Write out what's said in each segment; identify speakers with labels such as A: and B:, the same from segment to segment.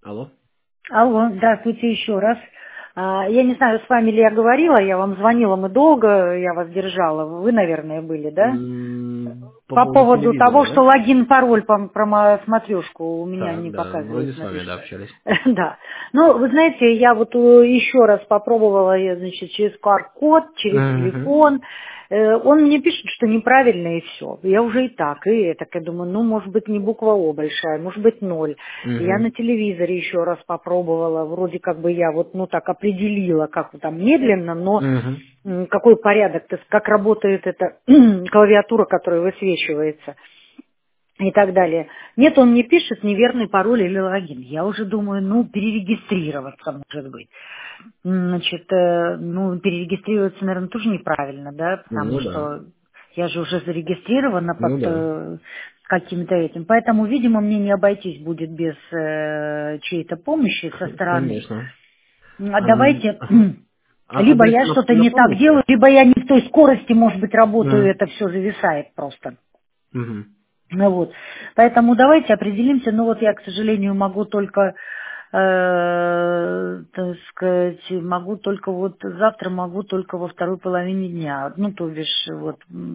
A: Алло.
B: Алло, здравствуйте еще раз. Я не знаю, с вами ли я говорила, я вам звонила, мы долго, я вас держала. Вы, наверное, были, да?
A: По
B: По
A: поводу
B: поводу того,
A: телевизора,
B: что
A: да?
B: логин, пароль про смотрешку у меня
A: Так,
B: не
A: да, вроде
B: показывает
A: с
B: на
A: вами,
B: весь.
A: да, общались.
B: Да. Ну, вы знаете, я вот еще раз попробовала, значит, через QR-код, через
A: Угу.
B: телефон. Он мне пишет, что неправильно и все. Я уже и так, и так. Я думаю, ну, может быть, не буква О большая, может быть, 0. Я
A: Угу.
B: на телевизоре еще раз попробовала. Вроде как бы я вот, ну, так определила, как там медленно, но
A: Угу.
B: какой порядок, то есть как работает эта клавиатура, которая высвечивается и так далее. Нет, он не пишет неверный пароль или логин. Я уже думаю, ну, перерегистрироваться, может быть. Значит, ну, перерегистрироваться, наверное, тоже неправильно, да, потому
A: Ну да.
B: что я же уже зарегистрирована под
A: Ну да.
B: каким-то этим. Поэтому, видимо, мне не обойтись будет без чьей-то помощи со стороны.
A: Конечно.
B: Давайте,
A: Ага. А
B: либо
A: адрес
B: я что-то не так
A: напомните?
B: делаю, либо я не в той скорости, может быть, работаю,
A: Угу.
B: это все зависает просто.
A: Угу.
B: Ну вот. Поэтому давайте определимся. Ну вот я, к сожалению, могу только, так сказать, могу только вот завтра могу только во второй половине дня. Ну, то бишь, вот,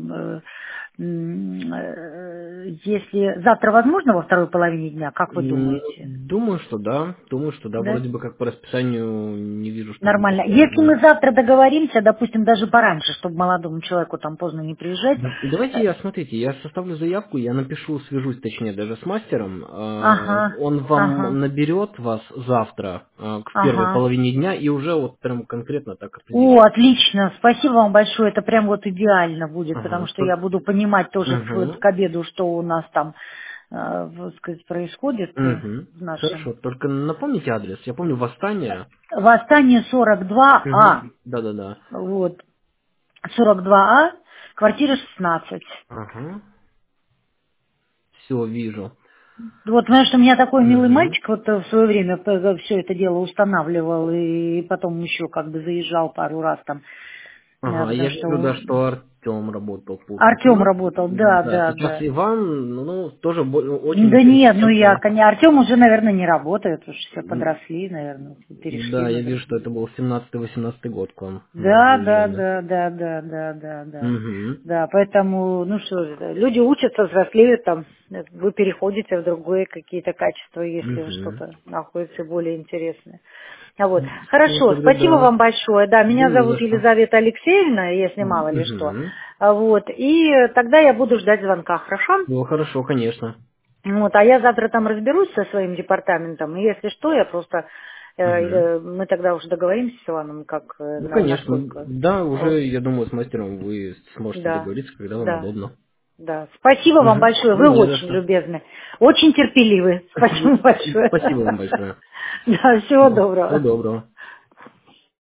B: если завтра возможно во второй половине дня, как вы думаете?
A: Думаю, что да. Думаю, что да.
B: Да?
A: Вроде бы как по расписанию не вижу, что будет
B: Нормально. Если
A: сложно.
B: мы завтра договоримся, допустим, даже пораньше, чтобы молодому человеку там поздно не приезжать.
A: Давайте смотрите, я составлю заявку, я напишу, свяжусь точнее даже с мастером.
B: Ага,
A: Он
B: ага,
A: вам наберет вас завтра в первой
B: ага.
A: половине дня и уже вот прям конкретно так
B: О,
A: определит.
B: отлично, спасибо вам большое, это прям вот идеально будет, потому
A: Ага.
B: что я буду понимать тоже
A: Угу.
B: к обеду, что у нас там, так сказать, происходит
A: Угу.
B: в нашем.
A: Хорошо, только напомните адрес. Я помню Восстание.
B: Восстание 42А,
A: Угу. Да-да-да.
B: вот, 42А, квартира 16.
A: Ага. Все, вижу.
B: Вот, потому что у меня такой милый
A: Угу.
B: мальчик вот в свое время все это дело устанавливал и потом еще как бы заезжал пару раз там,
A: Ага, я
B: потому
A: вижу, да,
B: что
A: что Артем работал по
B: Артем
A: установке.
B: работал, да,
A: Да,
B: да,
A: сейчас
B: да.
A: Иван, ну, тоже очень
B: Да нет, ну я,
A: интересно.
B: конечно, Артем уже, наверное, не работает, уж все
A: М,
B: подросли, наверное, перешли
A: Да, я
B: на
A: вижу, что
B: другие.
A: это был 17-18 год к вам
B: Да, да,
A: заезжали.
B: да, да, да, да, да, да.
A: Угу.
B: Да, поэтому, ну что же, люди учатся, взрослеют там, вы переходите в другие какие-то качества, если
A: Угу.
B: что-то находится более интересное. А вот.
A: Все,
B: Хорошо,
A: тогда
B: спасибо
A: да.
B: вам большое. Да,
A: Да
B: меня
A: не
B: зовут
A: за что.
B: Елизавета Алексеевна, если мало ли что.
A: Угу.
B: Вот, и тогда я буду ждать звонка, хорошо?
A: Ну, хорошо, конечно.
B: Вот, а я завтра там разберусь со своим департаментом, и если что, я просто,
A: Угу.
B: мы тогда уже договоримся с Иваном, как,
A: Ну, конечно.
B: насколько.
A: Да,
B: О,
A: уже, я думаю, с мастером вы сможете
B: да,
A: договориться, когда вам
B: да,
A: удобно.
B: да. Спасибо вам
A: Угу.
B: большое,
A: Да
B: вы
A: не за
B: очень
A: что.
B: любезны, очень терпеливы. Спасибо большое.
A: Спасибо вам большое.
B: Да, всего
A: Всего
B: доброго.
A: доброго.